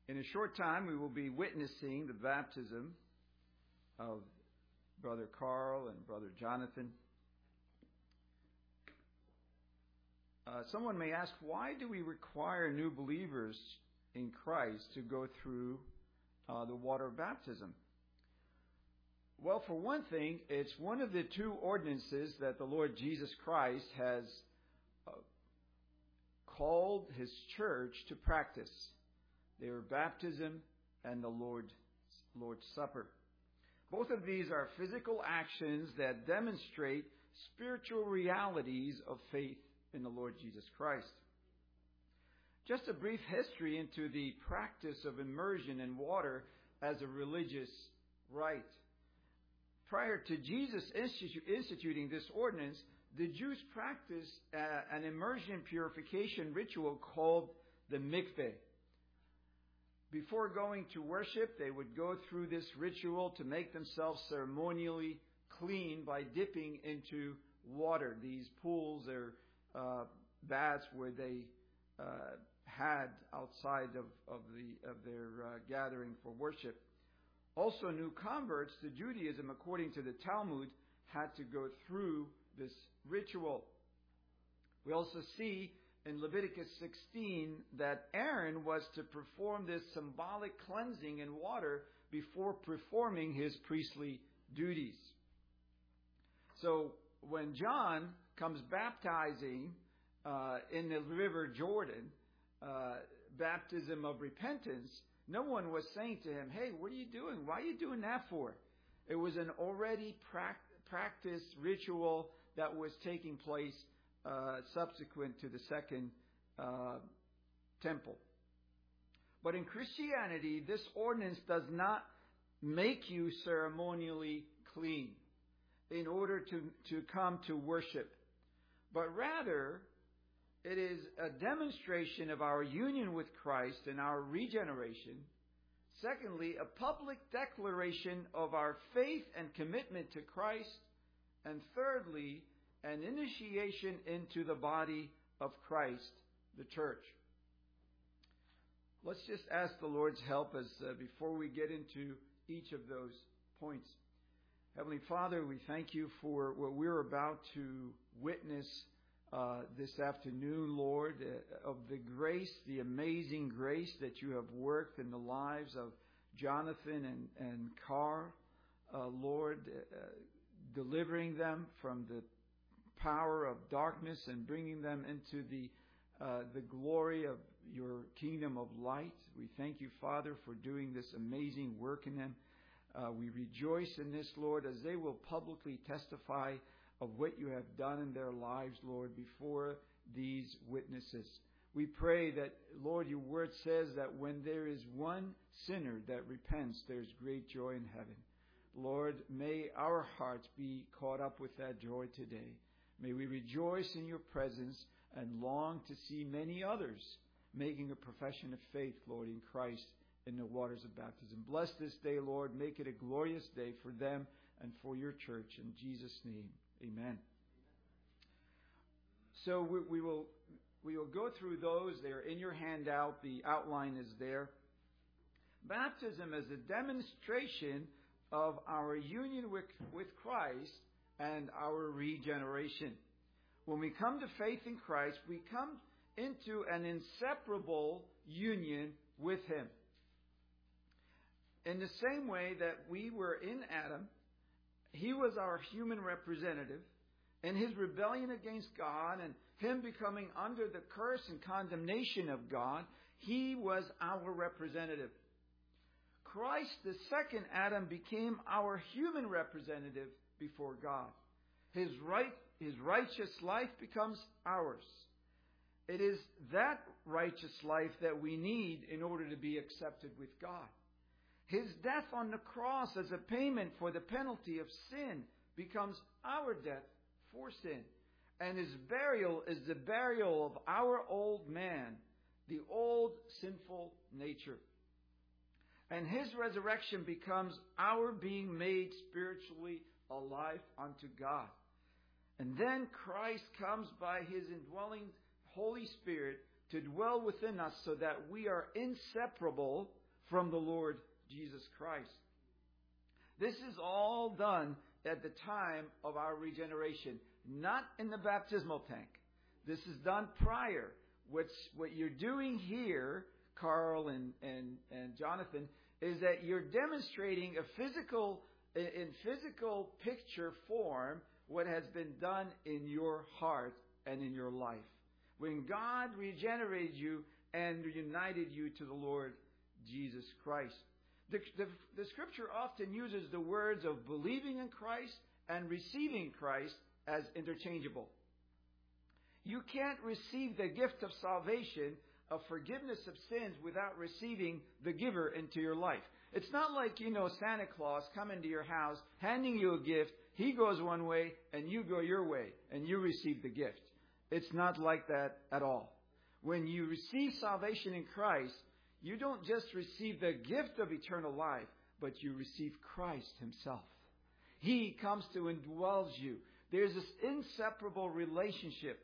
In a short time, we will be witnessing the baptism of Brother Carl and Brother Jonathan. Someone may ask, why do we require new believers in Christ to go through the water baptism? Well, for one thing, it's one of the two ordinances that the Lord Jesus Christ has called His church to practice. They are baptism and the Lord's Supper. Both of these are physical actions that demonstrate spiritual realities of faith in the Lord Jesus Christ. Just a brief history into the practice of immersion in water as a religious rite. Prior to Jesus instituting this ordinance, the Jews practiced an immersion purification ritual called the mikveh. Before going to worship, they would go through this ritual to make themselves ceremonially clean by dipping into water. These pools or baths where they had outside of their gathering for worship. Also, new converts to Judaism, according to the Talmud, had to go through this ritual. We also see in Leviticus 16 that Aaron was to perform this symbolic cleansing in water before performing his priestly duties. So when John comes baptizing in the river Jordan, baptism of repentance, no one was saying to him, hey, what are you doing? Why are you doing that for? It was an already practiced ritual that was taking place subsequent to the second temple. But in Christianity, this ordinance does not make you ceremonially clean in order to come to worship, but rather it is a demonstration of our union with Christ and our regeneration. Secondly, a public declaration of our faith and commitment to Christ. And thirdly, an initiation into the body of Christ, the church. Let's just ask the Lord's help as before we get into each of those points. Heavenly Father, we thank you for what we're about to witness this afternoon, Lord, of the grace, the amazing grace that you have worked in the lives of Jonathan and Carl, Lord, delivering them from the power of darkness and bringing them into the glory of your kingdom of light. We thank you, Father, for doing this amazing work in them. We rejoice in this, Lord, as they will publicly testify of what you have done in their lives, Lord, before these witnesses. We pray that, Lord, your word says that when there is one sinner that repents, there's great joy in heaven. Lord, may our hearts be caught up with that joy today. May we rejoice in your presence and long to see many others making a profession of faith, Lord, in Christ in the waters of baptism. Bless this day, Lord. Make it a glorious day for them and for your church. In Jesus' name, amen. So we will go through those. They are in your handout. The outline is there. Baptism is a demonstration of our union with Christ and our regeneration. When we come to faith in Christ, we come into an inseparable union with Him. In the same way that we were in Adam, he was our human representative. In his rebellion against God and him becoming under the curse and condemnation of God, he was our representative. Christ, the second Adam, became our human representative before God. His righteous life becomes ours. It is that righteous life that we need in order to be accepted with God. His death on the cross as a payment for the penalty of sin becomes our death for sin. And his burial is the burial of our old man, the old sinful nature. And his resurrection becomes our being made spiritually alive unto God. And then Christ comes by his indwelling Holy Spirit, to dwell within us so that we are inseparable from the Lord Jesus Christ. This is all done at the time of our regeneration, not in the baptismal tank. This is done prior. What you're doing here, Carl and Jonathan, is that you're demonstrating in physical picture form what has been done in your heart and in your life. When God regenerated you and united you to the Lord Jesus Christ. The Scripture often uses the words of believing in Christ and receiving Christ as interchangeable. You can't receive the gift of salvation, of forgiveness of sins, without receiving the giver into your life. It's not like, Santa Claus coming to your house, handing you a gift. He goes one way and you go your way and you receive the gift. It's not like that at all. When you receive salvation in Christ, you don't just receive the gift of eternal life, but you receive Christ Himself. He comes to indwells you. There's this inseparable relationship.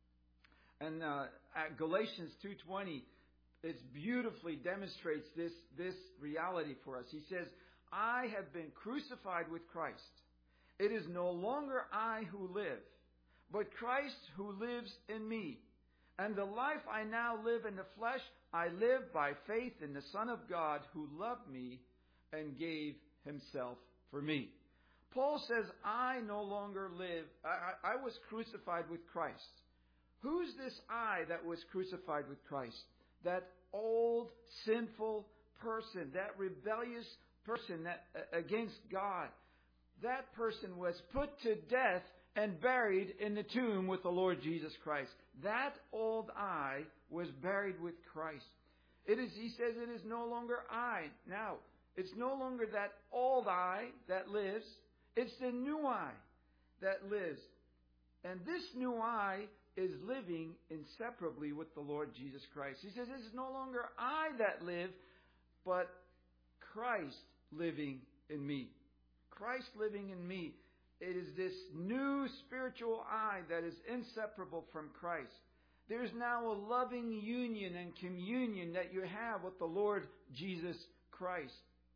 And at Galatians 2:20, it beautifully demonstrates this reality for us. He says, I have been crucified with Christ. It is no longer I who live, but Christ who lives in me. And the life I now live in the flesh, I live by faith in the Son of God who loved me and gave Himself for me. Paul says, I no longer live. I was crucified with Christ. Who's this I that was crucified with Christ? That old, sinful person, that rebellious person that against God. That person was put to death and buried in the tomb with the Lord Jesus Christ. That old I was buried with Christ. He says it is no longer I. Now, it's no longer that old I that lives. It's the new I that lives. And this new I is living inseparably with the Lord Jesus Christ. He says it is no longer I that live, but Christ living in me. Christ living in me. It is this new spiritual I that is inseparable from Christ. There's now a loving union and communion that you have with the Lord Jesus Christ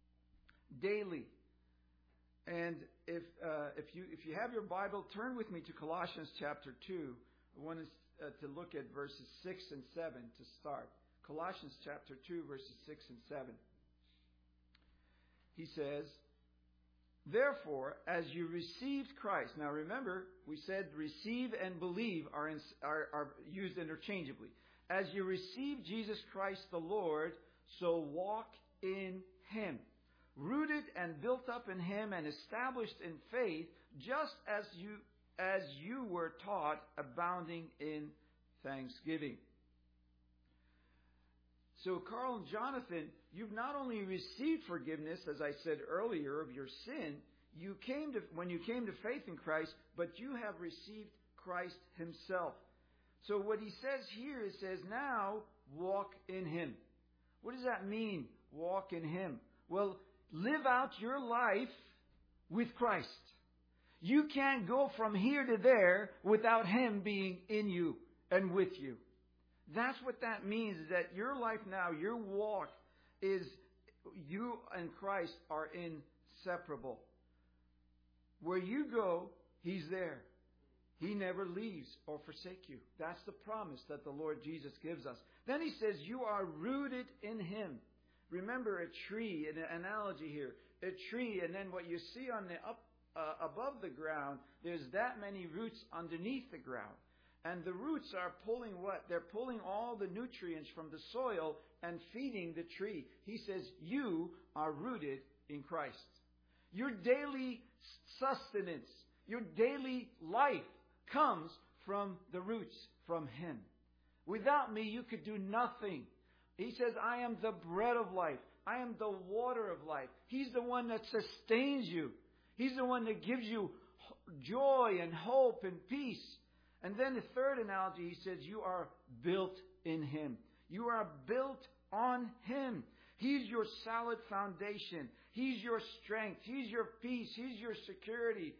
daily. And if you have your Bible, turn with me to Colossians chapter 2. I want us to look at verses 6 and 7 to start. Colossians chapter 2, verses 6 and 7. He says, therefore, as you received Christ. Now remember, we said receive and believe are used interchangeably. As you receive Jesus Christ the Lord, so walk in Him. Rooted and built up in Him and established in faith, just as you were taught, abounding in thanksgiving. So, Carl and Jonathan, you've not only received forgiveness, as I said earlier, of your sin, when you came to faith in Christ, but you have received Christ Himself. So what he says here, it says, now walk in Him. What does that mean, walk in Him? Well, live out your life with Christ. You can't go from here to there without Him being in you and with you. That's what that means, is that your life now, your walk is, you and Christ are inseparable. Where you go, He's there. He never leaves or forsakes you. That's the promise that the Lord Jesus gives us. Then He says, you are rooted in Him. Remember a tree, an analogy here. A tree, and then what you see on the above the ground, there's that many roots underneath the ground. And the roots are pulling what? They're pulling all the nutrients from the soil and feeding the tree. He says, you are rooted in Christ. Your daily sustenance, your daily life comes from the roots, from Him. Without me, you could do nothing. He says, I am the bread of life. I am the water of life. He's the one that sustains you. He's the one that gives you joy and hope and peace. And then the third analogy, he says, you are built in Him. You are built on Him. He's your solid foundation. He's your strength. He's your peace. He's your security.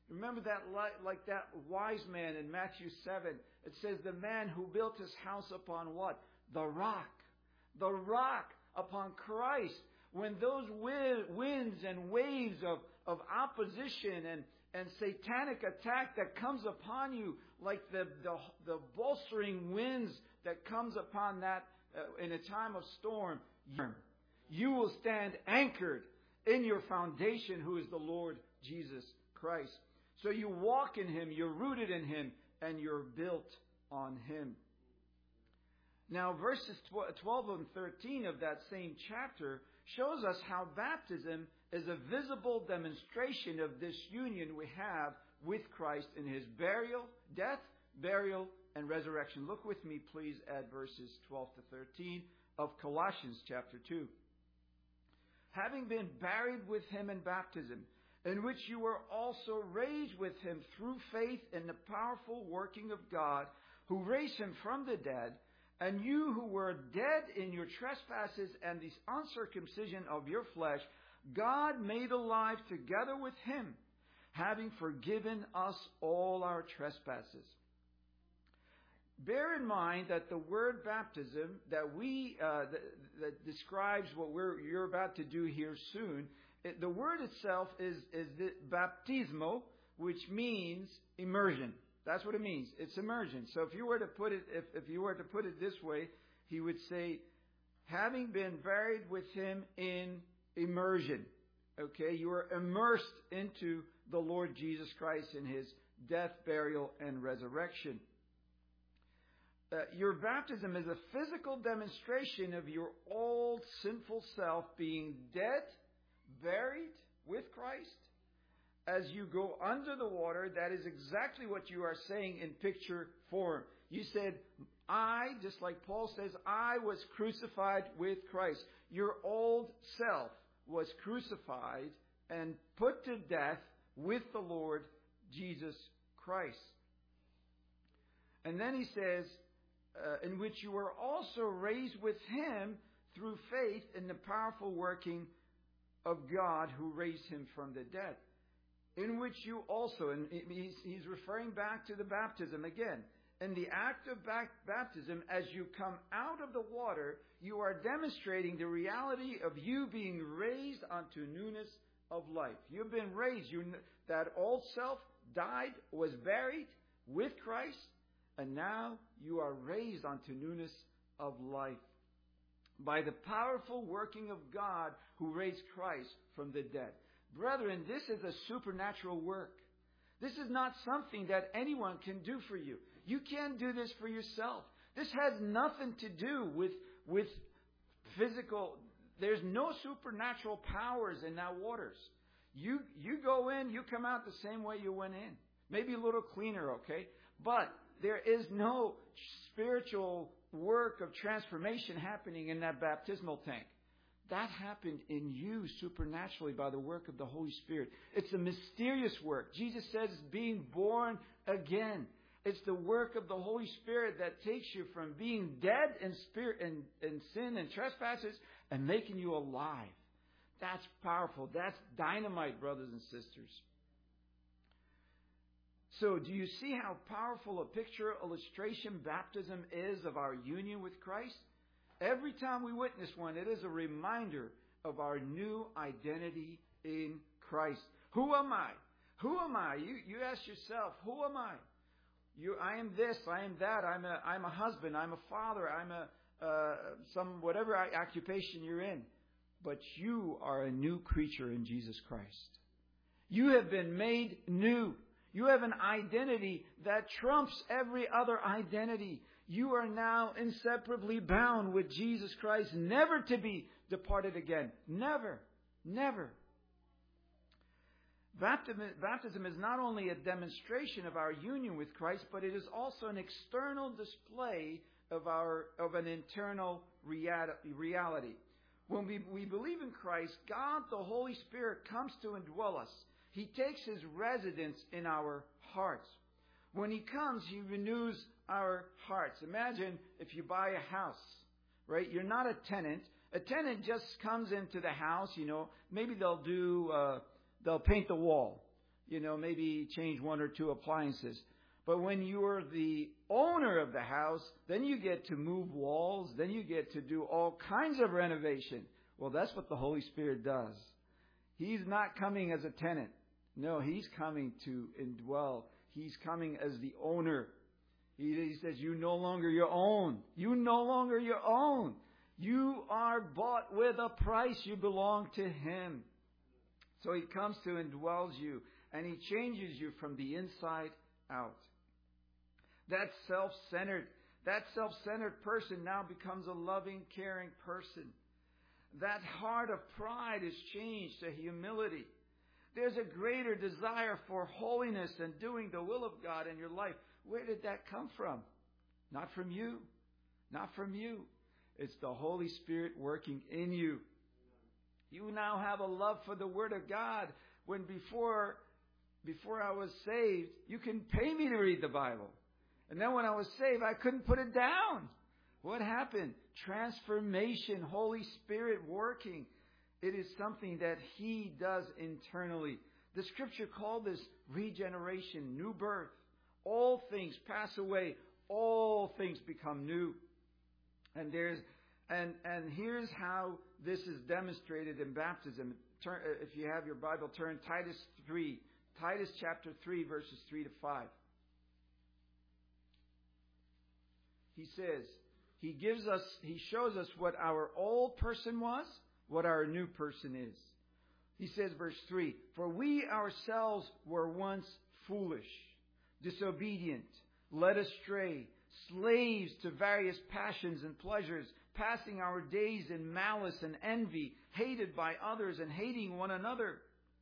Remember that, like that wise man in Matthew 7. It says the man who built his house upon what? The rock. The rock upon Christ. When those winds and waves of opposition and satanic attack that comes upon you, like the bolstering winds that comes upon that in a time of storm, you will stand anchored in your foundation, who is the Lord Jesus Christ. So you walk in Him, you're rooted in Him, and you're built on Him. Now, verses 12 and 13 of that same chapter shows us how baptism is a visible demonstration of this union we have with Christ in His death, burial, and resurrection. Look with me, please, at verses 12 to 13 of Colossians chapter 2. Having been buried with Him in baptism, in which you were also raised with Him through faith in the powerful working of God, who raised Him from the dead, and you who were dead in your trespasses and the uncircumcision of your flesh, God made alive together with Him, having forgiven us all our trespasses. Bear in mind that the word baptism that describes what you're about to do here soon, the word itself is the baptismo, which means immersion. That's what it means. It's immersion. So if you were to put it this way, he would say, having been buried with Him in immersion. Okay, you are immersed into the Lord Jesus Christ in His death, burial, and resurrection. Your baptism is a physical demonstration of your old sinful self being dead, buried with Christ. As you go under the water, that is exactly what you are saying in picture form. You said, just like Paul says, I was crucified with Christ. Your old self was crucified and put to death with the Lord Jesus Christ. And then he says, in which you were also raised with Him through faith in the powerful working of God who raised Him from the dead. In which you also, and he's referring back to the baptism again. In the act of baptism, as you come out of the water, you are demonstrating the reality of you being raised unto newness of life. You've been raised. That old self died, was buried with Christ, and now you are raised unto newness of life. By the powerful working of God who raised Christ from the dead. Brethren, this is a supernatural work. This is not something that anyone can do for you. You can't do this for yourself. This has nothing to do with physical. There's no supernatural powers in that waters. You go in, you come out the same way you went in. Maybe a little cleaner, okay? But there is no spiritual work of transformation happening in that baptismal tank. That happened in you supernaturally by the work of the Holy Spirit. It's a mysterious work. Jesus says being born again. It's the work of the Holy Spirit that takes you from being dead in spirit and sin and trespasses and making you alive. That's powerful. That's dynamite, brothers and sisters. So, do you see how powerful a picture, illustration baptism is of our union with Christ? Every time we witness one, it is a reminder of our new identity in Christ. Who am I? Who am I? You ask yourself, who am I? I am this, I am that, I'm a husband, I'm a father, I'm whatever occupation you're in. But you are a new creature in Jesus Christ. You have been made new. You have an identity that trumps every other identity. You are now inseparably bound with Jesus Christ, never to be departed again. Never. Never. Baptism is not only a demonstration of our union with Christ, but it is also an external display of an internal reality. When we believe in Christ, God, the Holy Spirit, comes to indwell us. He takes His residence in our hearts. When He comes, He renews our hearts. Imagine if you buy a house, right? You're not a tenant. A tenant just comes into the house, maybe they'll paint the wall. maybe change one or two appliances. But when you're the owner of the house, then you get to move walls, then you get to do all kinds of renovation. Well, that's what the Holy Spirit does. He's not coming as a tenant. No, He's coming to indwell. He's coming as the owner. He says, you no longer your own. You no longer your own. You are bought with a price. You belong to Him. So He comes to indwells you, and He changes you from the inside out. That self-centered person now becomes a loving, caring person. That heart of pride is changed to humility. There's a greater desire for holiness and doing the will of God in your life. Where did that come from? Not from you. Not from you. It's the Holy Spirit working in you. You now have a love for the Word of God. When before I was saved, you can pay me to read the Bible. And then when I was saved, I couldn't put it down. What happened? Transformation, Holy Spirit working. It is something that He does internally. The Scripture called this regeneration, new birth. All things pass away. All things become new. And here's how this is demonstrated in baptism. If you have your Bible, turn Titus chapter 3, verses 3 to 5. He says, He shows us what our old person was, what our new person is. He says, verse 3, for we ourselves were once foolish, disobedient, led astray, slaves to various passions and pleasures, passing our days in malice and envy, hated by others and hating one another.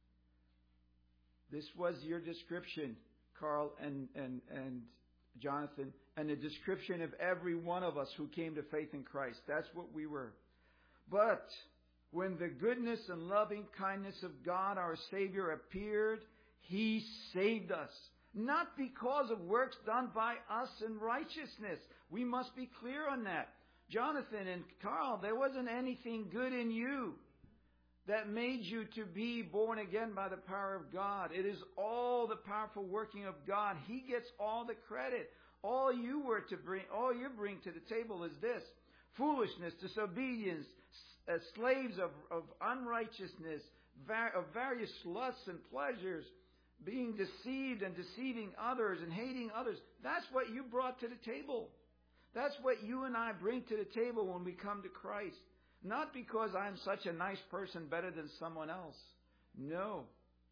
This was your description, Carl and Jonathan, and the description of every one of us who came to faith in Christ. That's what we were. But when the goodness and loving kindness of God our Savior appeared, He saved us. Not because of works done by us in righteousness. We must be clear on that. Jonathan and Carl, there wasn't anything good in you that made you to be born again by the power of God. It is all the powerful working of God. He gets all the credit. All you bring to the table is this: foolishness, disobedience, slaves of unrighteousness, of various lusts and pleasures, being deceived and deceiving others and hating others. That's what you brought to the table. That's what you and I bring to the table when we come to Christ. Not because I'm such a nice person better than someone else. No.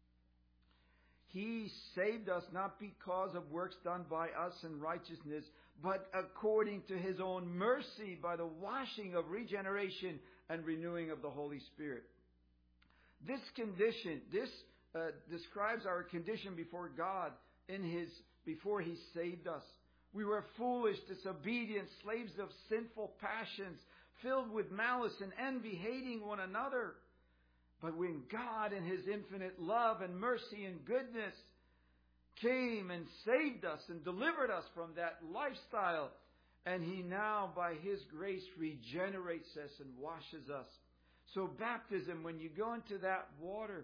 He saved us not because of works done by us in righteousness, but according to His own mercy by the washing of regeneration and renewing of the Holy Spirit. This condition, describes our condition before God before He saved us. We were foolish, disobedient, slaves of sinful passions, filled with malice and envy, hating one another. But when God in His infinite love and mercy and goodness came and saved us and delivered us from that lifestyle, and He now by His grace regenerates us and washes us. So baptism, when you go into that water,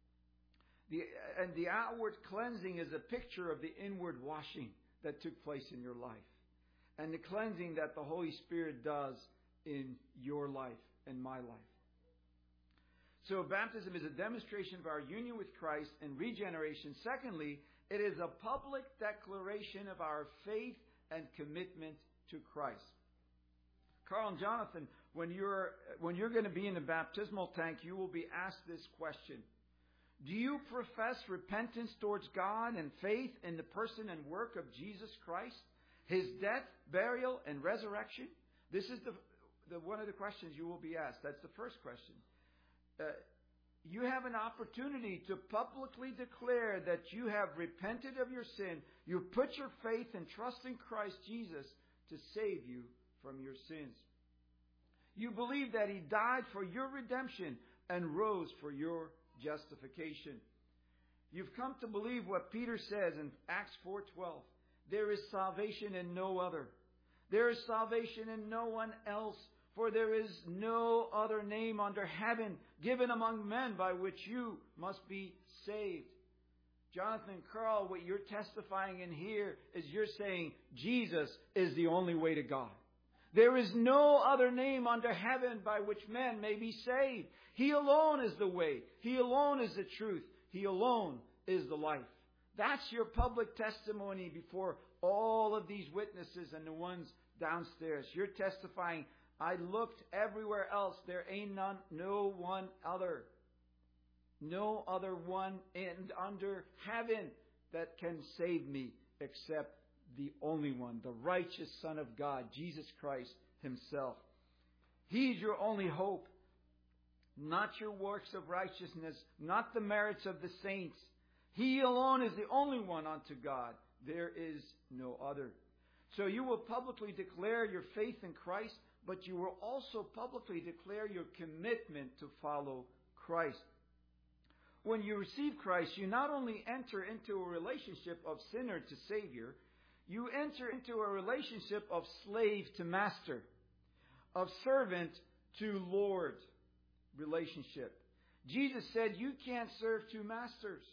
the outward cleansing is a picture of the inward washing that took place in your life. And the cleansing that the Holy Spirit does in your life and my life. So baptism is a demonstration of our union with Christ and regeneration. Secondly, it is a public declaration of our faith and commitment to Christ. Carl and Jonathan, when you're going to be in the baptismal tank, you will be asked this question. Do you profess repentance towards God and faith in the person and work of Jesus Christ, His death, burial, and resurrection? This is one of the questions you will be asked. That's the first question. You have an opportunity to publicly declare that you have repented of your sin. You put your faith and trust in Christ Jesus to save you from your sins. You believe that He died for your redemption and rose for your justification. You've come to believe what Peter says in Acts 4:12. There is salvation in no other. There is salvation in no one else, for there is no other name under heaven given among men by which you must be saved. Jonathan Carl, what you're testifying in here is you're saying Jesus is the only way to God. There is no other name under heaven by which men may be saved. He alone is the way. He alone is the truth. He alone is the life. That's your public testimony before all of these witnesses and the ones downstairs. You're testifying, I looked everywhere else. There ain't no one other. No other one under heaven that can save me except the only one, the righteous Son of God, Jesus Christ Himself. He's your only hope. Not your works of righteousness, not the merits of the saints. He alone is the only one unto God. There is no other. So you will publicly declare your faith in Christ, but you will also publicly declare your commitment to follow Christ. When you receive Christ, you not only enter into a relationship of sinner to Savior, you enter into a relationship of slave to master, of servant to Lord relationship. Jesus said you can't serve two masters,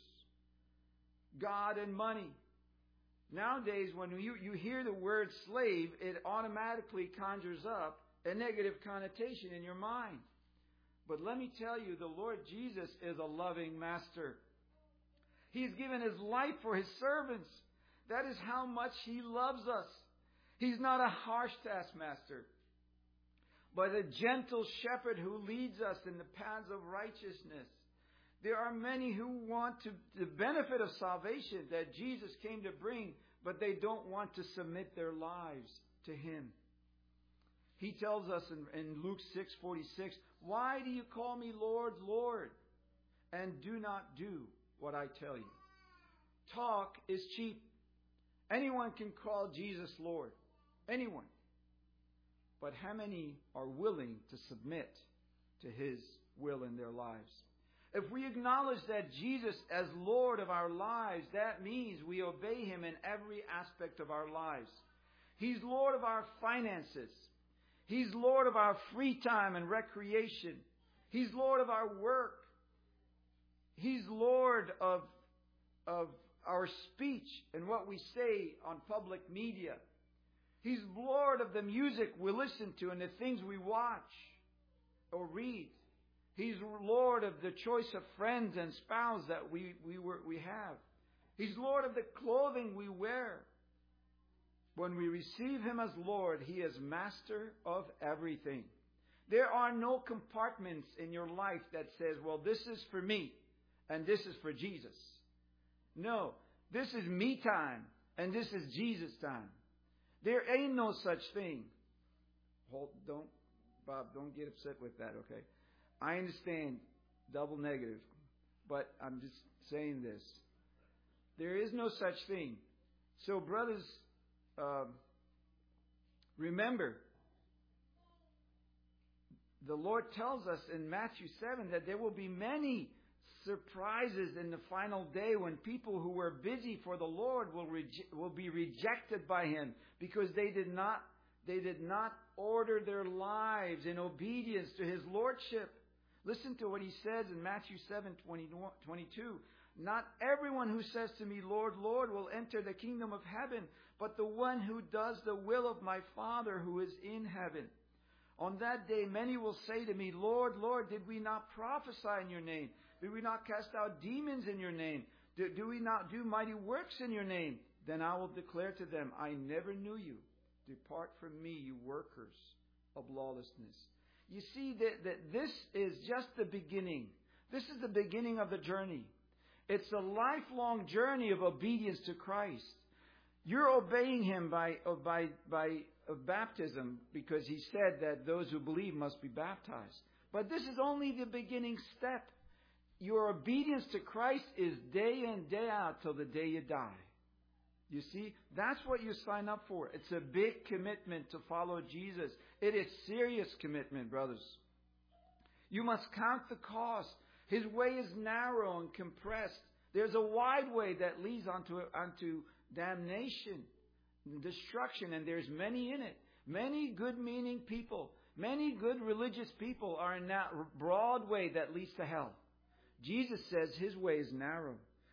God and money. Nowadays, when you hear the word slave, it automatically conjures up a negative connotation in your mind. But let me tell you, the Lord Jesus is a loving master. He's given His life for His servants. That is how much He loves us. He's not a harsh taskmaster, but a gentle shepherd who leads us in the paths of righteousness. There are many who want the benefit of salvation that Jesus came to bring, but they don't want to submit their lives to Him. He tells us in Luke 6:46, why do you call me Lord, Lord, and do not do what I tell you? Talk is cheap. Anyone can call Jesus Lord. Anyone. But how many are willing to submit to His will in their lives? If we acknowledge that Jesus as Lord of our lives, that means we obey Him in every aspect of our lives. He's Lord of our finances. He's Lord of our free time and recreation. He's Lord of our work. He's Lord of our speech and what we say on public media. He's Lord of the music we listen to and the things we watch or read. He's Lord of the choice of friends and spouse that we have. He's Lord of the clothing we wear. When we receive Him as Lord, He is master of everything. There are no compartments in your life that says, well, this is for me and this is for Jesus. No, this is me time and this is Jesus time. There ain't no such thing. Bob, don't get upset with that, okay? I understand double negative, but I'm just saying this. There is no such thing. So, brothers, remember, the Lord tells us in Matthew 7 that there will be many surprises in the final day when people who were busy for the Lord will be rejected by Him because they did not order their lives in obedience to His lordship. Listen to what He says in Matthew 7:22. Not everyone who says to me, Lord, Lord, will enter the kingdom of heaven, but the one who does the will of my Father who is in heaven. On that day, many will say to me, Lord, Lord, did we not prophesy in your name? Did we not cast out demons in your name? Do we not do mighty works in your name? Then I will declare to them, I never knew you. Depart from me, you workers of lawlessness. You see that this is just the beginning. This is the beginning of the journey. It's a lifelong journey of obedience to Christ. You're obeying Him by baptism because He said that those who believe must be baptized. But this is only the beginning step. Your obedience to Christ is day in, day out till the day you die. You see, that's what you sign up for. It's a big commitment to follow Jesus. It is serious commitment, brothers. You must count the cost. His way is narrow and compressed. There's a wide way that leads onto damnation and destruction, and there's many in it. Many good-meaning people, many good religious people are in that broad way that leads to hell. Jesus says His way is narrow.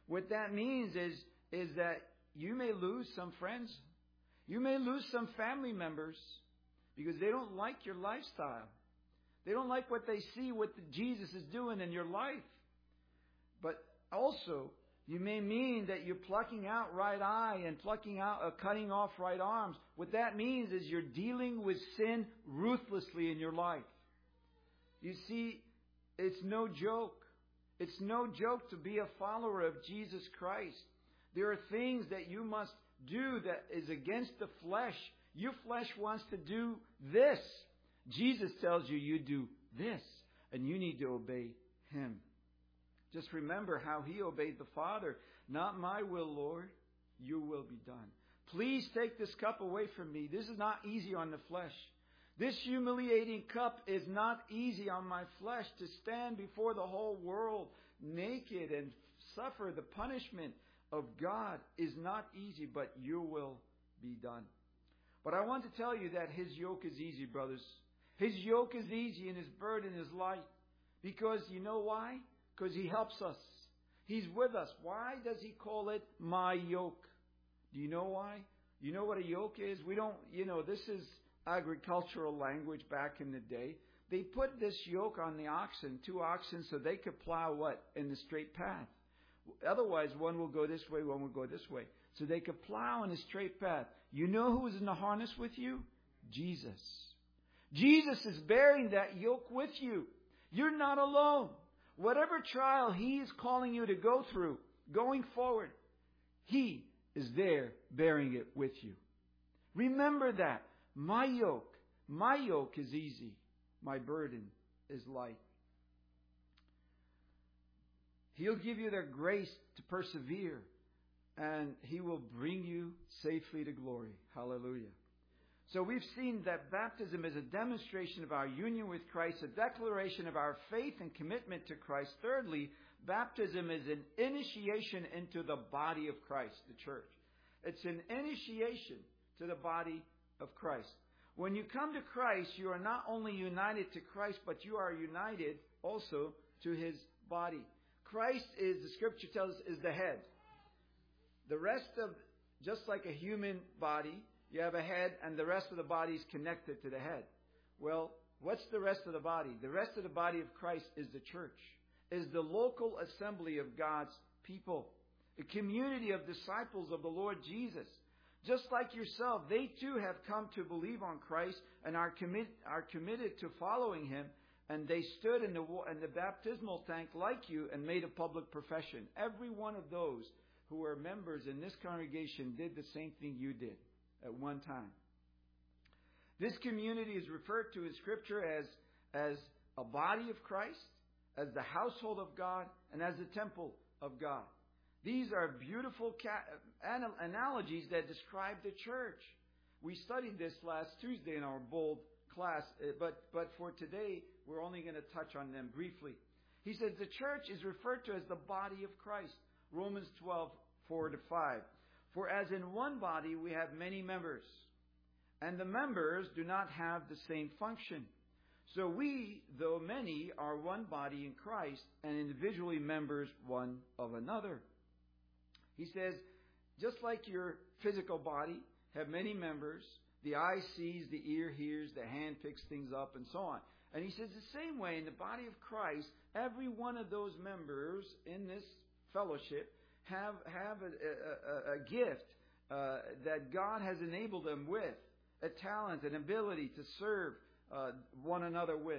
What that means is that you may lose some friends. You may lose some family members because they don't like your lifestyle. They don't like what they see, what Jesus is doing in your life. But also, you may mean that you're plucking out right eye and cutting off right arms. What that means is you're dealing with sin ruthlessly in your life. You see, it's no joke. It's no joke to be a follower of Jesus Christ. There are things that you must do that is against the flesh. Your flesh wants to do this. Jesus tells you you do this, and you need to obey Him. Just remember how He obeyed the Father. Not my will, Lord, your will be done. Please take this cup away from me. This is not easy on the flesh. This humiliating cup is not easy on my flesh. To stand before the whole world naked and suffer the punishment of God is not easy, but your will be done. But I want to tell you that His yoke is easy, brothers. His yoke is easy and His burden is light. Because you know why? Because He helps us. He's with us. Why does He call it my yoke? Do you know why? You know what a yoke is? This is agricultural language back in the day. They put this yoke on the oxen, 2 oxen, so they could plow what? In the straight path. Otherwise, one will go this way, one will go this way. So they could plow in a straight path. You know who is in the harness with you? Jesus. Jesus is bearing that yoke with you. You're not alone. Whatever trial He is calling you to go through, going forward, He is there bearing it with you. Remember that. My yoke is easy. My burden is light. He'll give you the grace to persevere, and He will bring you safely to glory. Hallelujah. So we've seen that baptism is a demonstration of our union with Christ, a declaration of our faith and commitment to Christ. Thirdly, baptism is an initiation into the body of Christ, the church. It's an initiation to the body of Christ. When you come to Christ, you are not only united to Christ, but you are united also to His body. Christ is, the Scripture tells us, is the head. The rest of, just like a human body, you have a head and the rest of the body is connected to the head. Well, what's the rest of the body? The rest of the body of Christ is the church, is the local assembly of God's people, a community of disciples of the Lord Jesus. Just like yourself, they too have come to believe on Christ and are committed to following Him. And they stood in the baptismal tank like you and made a public profession. Every one of those who were members in this congregation did the same thing you did at one time. This community is referred to in Scripture as a body of Christ, as the household of God, and as the temple of God. These are beautiful analogies that describe the church. We studied this last Tuesday in our bold class, but for today, we're only going to touch on them briefly. He says the church is referred to as the body of Christ. Romans 12:4-5. For as in one body we have many members, and the members do not have the same function. So we, though many, are one body in Christ, and individually members one of another. He says, just like your physical body have many members, the eye sees, the ear hears, the hand picks things up, and so on. And he says the same way in the body of Christ, every one of those members in this fellowship have a gift that God has enabled them with, a talent, an ability to serve one another with.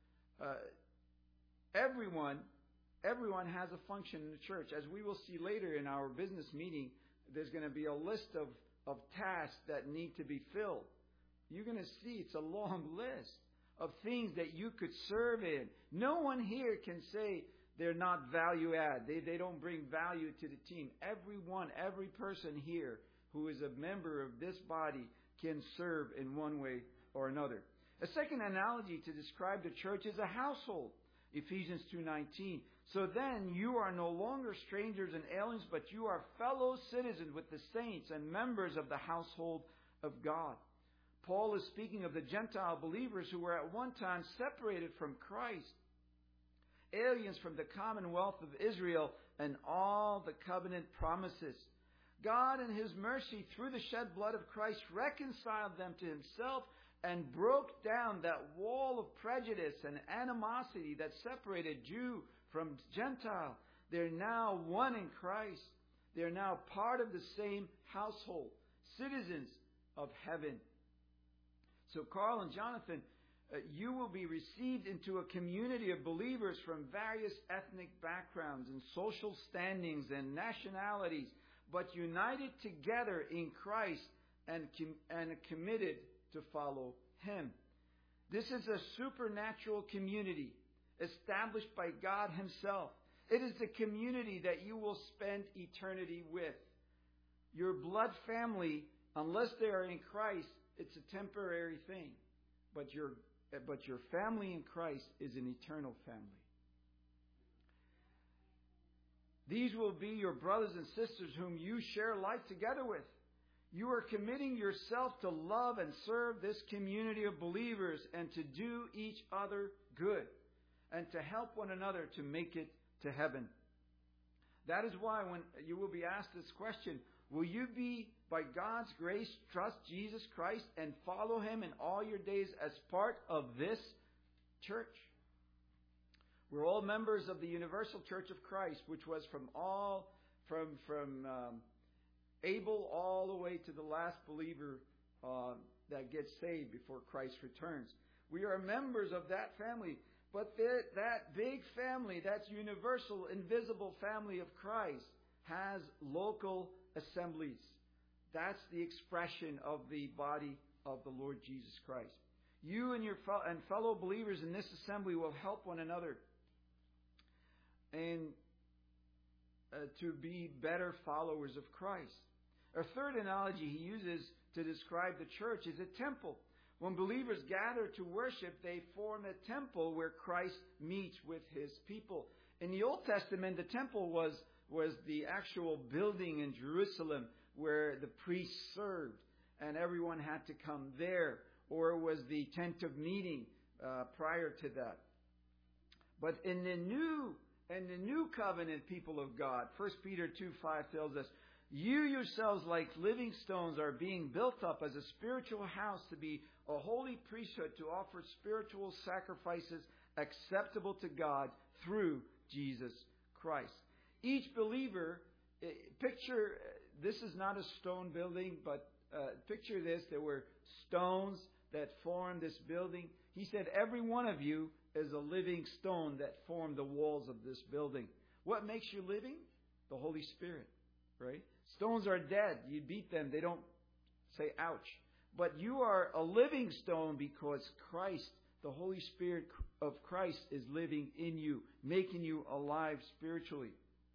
Everyone has a function in the church. As we will see later in our business meeting, there's going to be a list of tasks that need to be filled. You're going to see it's a long list of things that you could serve in. No one here can say they're not value add. They don't bring value to the team. Every person here who is a member of this body can serve in one way or another. A second analogy to describe the church is a household. Ephesians 2:19. So then you are no longer strangers and aliens, but you are fellow citizens with the saints and members of the household of God. Paul is speaking of the Gentile believers who were at one time separated from Christ aliens from the commonwealth of Israel and all the covenant promises. God in His mercy through the shed blood of Christ reconciled them to Himself and broke down that wall of prejudice and animosity that separated Jew from Gentile. They're now one in Christ. They're now part of the same household, citizens of heaven. So Carl and Jonathan, you will be received into a community of believers from various ethnic backgrounds and social standings and nationalities, but united together in Christ and committed to follow Him. This is a supernatural community established by God Himself. It is the community that you will spend eternity with. Your blood family, unless they are in Christ, it's a temporary thing. But your family in Christ is an eternal family. These will be your brothers and sisters whom you share life together with. You are committing yourself to love and serve this community of believers and to do each other good and to help one another to make it to heaven. That is why when you will be asked this question, will you be, by God's grace, trust Jesus Christ and follow Him in all your days as part of this church? We're all members of the Universal Church of Christ, which was from Abel all the way to the last believer that gets saved before Christ returns. We are members of that family. But that big family, that universal, invisible family of Christ, has local assemblies. That's the expression of the body of the Lord Jesus Christ. You and your fellow believers in this assembly will help one another and to be better followers of Christ. A third analogy he uses to describe the church is a temple. When believers gather to worship, they form a temple where Christ meets with His people. In the Old Testament, the temple was the actual building in Jerusalem where the priests served, and everyone had to come there. Or it was the tent of meeting prior to that. But in the new covenant, people of God, 1 Peter 2:5 tells us, you yourselves, like living stones, are being built up as a spiritual house to be a holy priesthood, to offer spiritual sacrifices acceptable to God through Jesus Christ. Each believer, picture, this is not a stone building, but picture this, there were stones that formed this building. He said every one of you is a living stone that formed the walls of this building. What makes you living? The Holy Spirit, right? Stones are dead. You beat them, they don't say ouch. But you are a living stone because Christ, the Holy Spirit of Christ, is living in you, making you alive spiritually.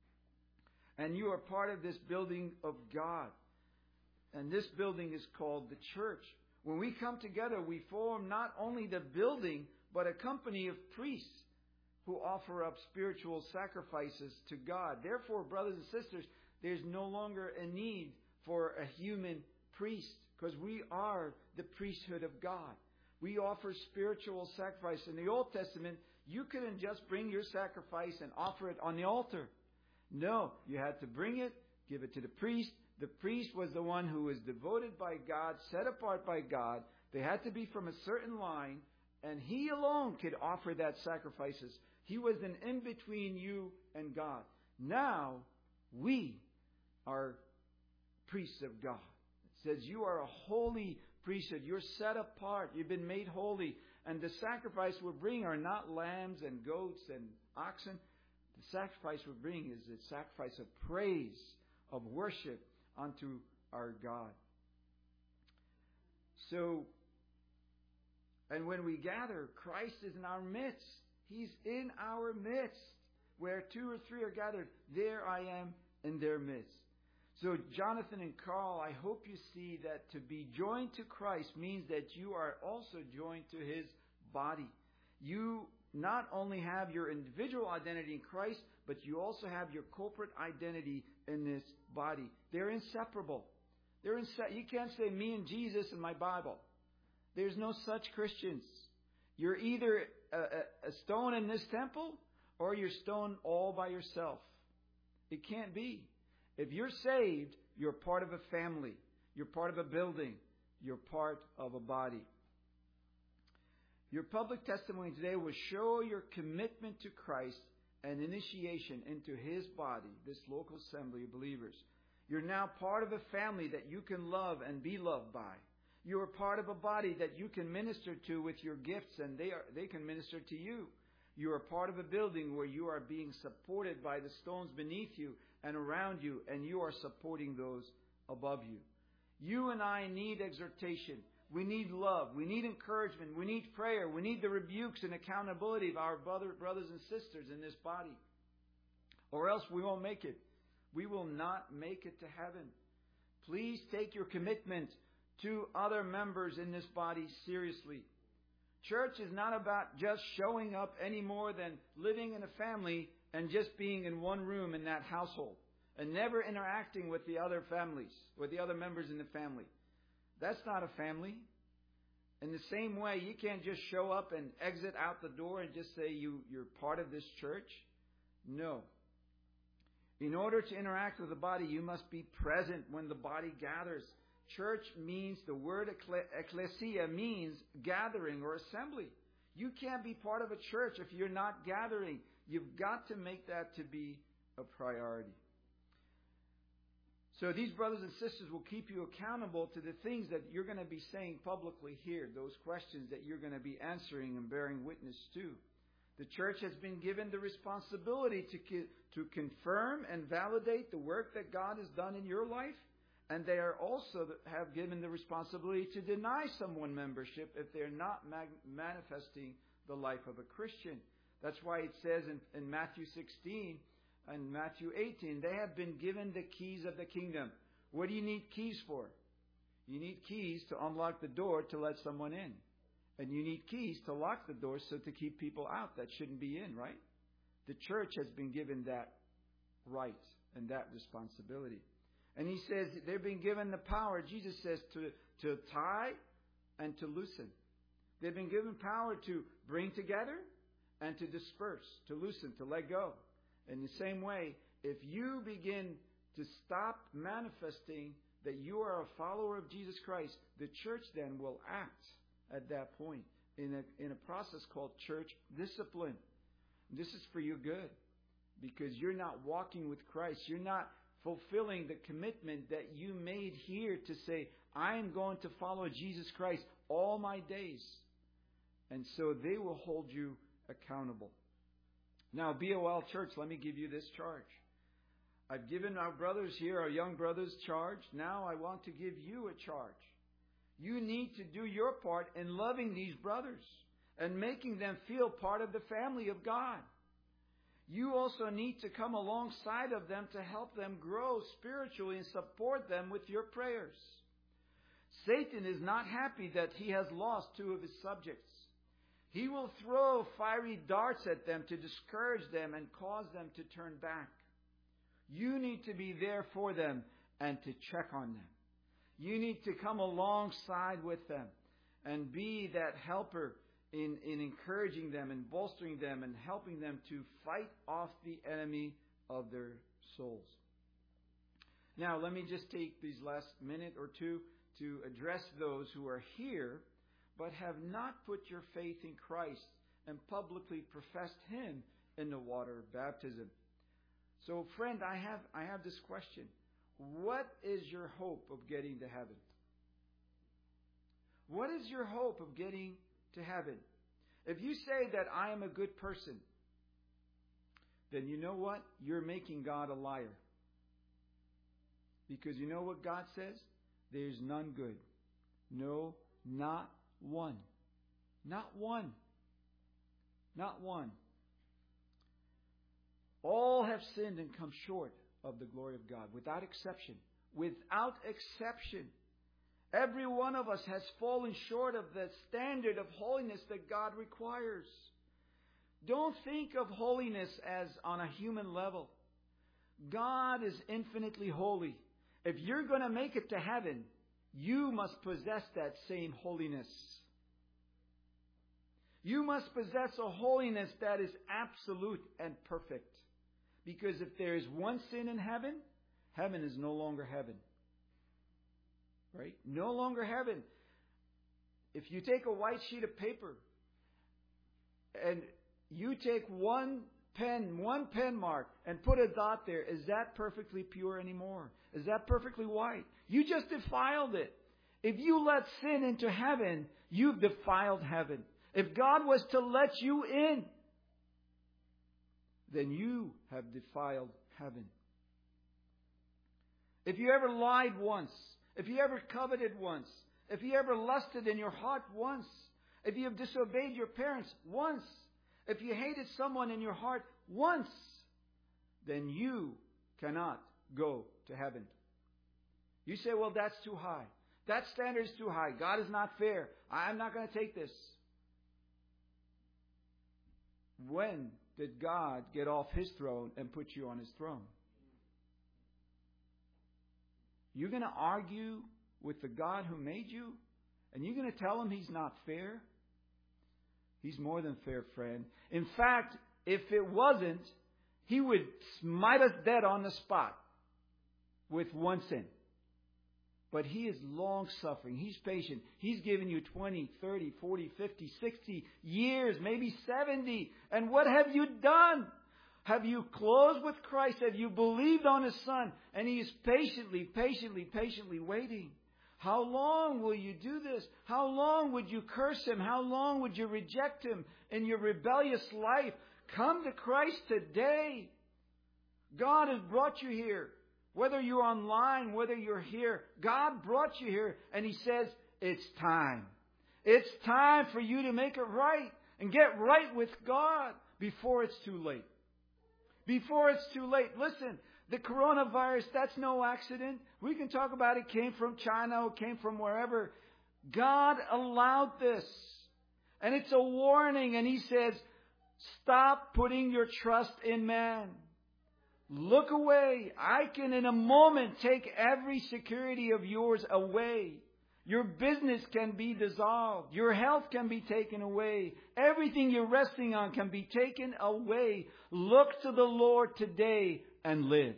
And you are part of this building of God. And this building is called the church. When we come together, we form not only the building, but a company of priests who offer up spiritual sacrifices to God. Therefore, brothers and sisters, there's no longer a need for a human priest because we are the priesthood of God. We offer spiritual sacrifice. In the Old Testament, you couldn't just bring your sacrifice and offer it on the altar. No, you had to bring it, give it to the priest. The priest was the one who was devoted by God, set apart by God. They had to be from a certain line, and he alone could offer that sacrifices. He was an in-between you and God. Now, we are priests of God. It says you are a holy priesthood. You're set apart. You've been made holy. And the sacrifice we bring are not lambs and goats and oxen. The sacrifice we bring is a sacrifice of praise, of worship unto our God. So, and when we gather, Christ is in our midst. He's in our midst. Where 2 or 3 are gathered, there I am in their midst. So Jonathan and Carl, I hope you see that to be joined to Christ means that you are also joined to His body. You not only have your individual identity in Christ, but you also have your corporate identity in this body. They're inseparable. You can't say me and Jesus in my Bible. There's no such Christians. You're either a stone in this temple, or you're stoned all by yourself. It can't be. If you're saved, you're part of a family. You're part of a building. You're part of a body. Your public testimony today will show your commitment to Christ and initiation into His body, this local assembly of believers. You're now part of a family that you can love and be loved by. You are part of a body that you can minister to with your gifts, and they can minister to you. You are part of a building where you are being supported by the stones beneath you and around you, and you are supporting those above you. You and I need exhortation. We need love. We need encouragement. We need prayer. We need the rebukes and accountability of our brothers and sisters in this body. Or else we won't make it. We will not make it to heaven. Please take your commitment to other members in this body seriously. Church is not about just showing up any more than living in a family and just being in one room in that household and never interacting with the other families, with the other members in the family. That's not a family. In the same way, you can't just show up and exit out the door and just say you're part of this church. No. In order to interact with the body, you must be present when the body gathers. Church means, the word ecclesia means gathering or assembly. You can't be part of a church if you're not gathering. You've got to make that to be a priority. So these brothers and sisters will keep you accountable to the things that you're going to be saying publicly here, those questions that you're going to be answering and bearing witness to. The church has been given the responsibility to confirm and validate the work that God has done in your life. And they are also have given the responsibility to deny someone membership if they're not manifesting the life of a Christian. That's why it says in Matthew 16 and Matthew 18, they have been given the keys of the kingdom. What do you need keys for? You need keys to unlock the door to let someone in. And you need keys to lock the door so to keep people out that shouldn't be in, right? The church has been given that right and that responsibility. And he says they've been given the power, Jesus says, to tie and to loosen. They've been given power to bring together and to disperse, to loosen, to let go. In the same way, if you begin to stop manifesting that you are a follower of Jesus Christ, the church then will act at that point in a process called church discipline. This is for your good, because you're not walking with Christ. You're not fulfilling the commitment that you made here to say, I am going to follow Jesus Christ all my days. And so they will hold you accountable. Now, BOL Church, let me give you this charge. I've given our brothers here, our young brothers, charge. Now I want to give you a charge. You need to do your part in loving these brothers and making them feel part of the family of God. You also need to come alongside of them to help them grow spiritually and support them with your prayers. Satan is not happy that he has lost two of his subjects. He will throw fiery darts at them to discourage them and cause them to turn back. You need to be there for them and to check on them. You need to come alongside with them and be that helper in encouraging them and bolstering them and helping them to fight off the enemy of their souls. Now, let me just take these last minute or two to address those who are here but have not put your faith in Christ and publicly professed Him in the water of baptism. So, friend, I have this question. What is your hope of getting to heaven? What is your hope of getting to heaven? If you say that I am a good person, then you know what? You're making God a liar. Because you know what God says? There's none good. No, not one. Not one. Not one. All have sinned and come short of the glory of God, without exception. Without exception. Every one of us has fallen short of the standard of holiness that God requires. Don't think of holiness as on a human level. God is infinitely holy. If you're going to make it to heaven, you must possess that same holiness. You must possess a holiness that is absolute and perfect. Because if there is one sin in heaven, heaven is no longer heaven. Right? No longer heaven. If you take a white sheet of paper and you take one pen mark and put a dot there, is that perfectly pure anymore? Is that perfectly white? You just defiled it. If you let sin into heaven, you've defiled heaven. If God was to let you in, then you have defiled heaven. If you ever lied once, if you ever coveted once, if you ever lusted in your heart once, if you have disobeyed your parents once, if you hated someone in your heart once, then you cannot go to heaven. You say, well, that's too high. That standard is too high. God is not fair. I'm not going to take this. When did God get off His throne and put you on His throne? You're going to argue with the God who made you? And you're going to tell Him He's not fair? He's more than fair, friend. In fact, if it wasn't, He would smite us dead on the spot with one sin. But He is long-suffering. He's patient. He's given you 20, 30, 40, 50, 60 years, maybe 70. And what have you done? Have you closed with Christ? Have you believed on His Son? And He is patiently waiting. How long will you do this? How long would you curse Him? How long would you reject Him in your rebellious life? Come to Christ today. God has brought you here. Whether you're online, whether you're here, God brought you here and He says, it's time. It's time for you to make it right and get right with God before it's too late. Before it's too late. Listen, the coronavirus, that's no accident. We can talk about it came from China, it came from wherever. God allowed this. And it's a warning. And He says, stop putting your trust in man. Look away. I can in a moment take every security of yours away. Your business can be dissolved. Your health can be taken away. Everything you're resting on can be taken away. Look to the Lord today and live.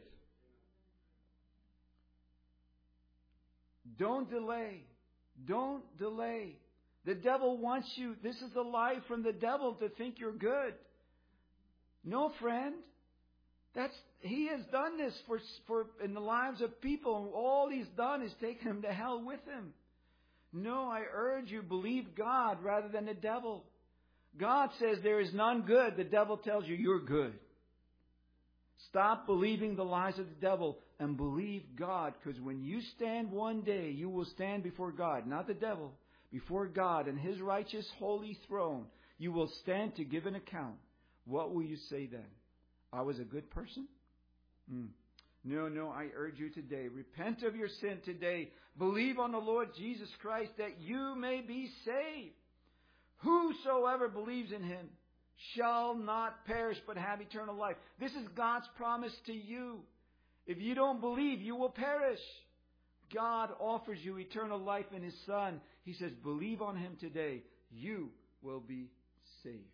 Don't delay. Don't delay. The devil wants you. This is a lie from the devil to think you're good. No, friend. He has done this for in the lives of people. And all He's done is taken them to hell with Him. No, I urge you, believe God rather than the devil. God says there is none good. The devil tells you you're good. Stop believing the lies of the devil and believe God. Because when you stand one day, you will stand before God, not the devil, before God and His righteous holy throne. You will stand to give an account. What will you say then? I was a good person? No, I urge you today. Repent of your sin today. Believe on the Lord Jesus Christ that you may be saved. Whosoever believes in Him shall not perish but have eternal life. This is God's promise to you. If you don't believe, you will perish. God offers you eternal life in His Son. He says, believe on Him today. You will be saved.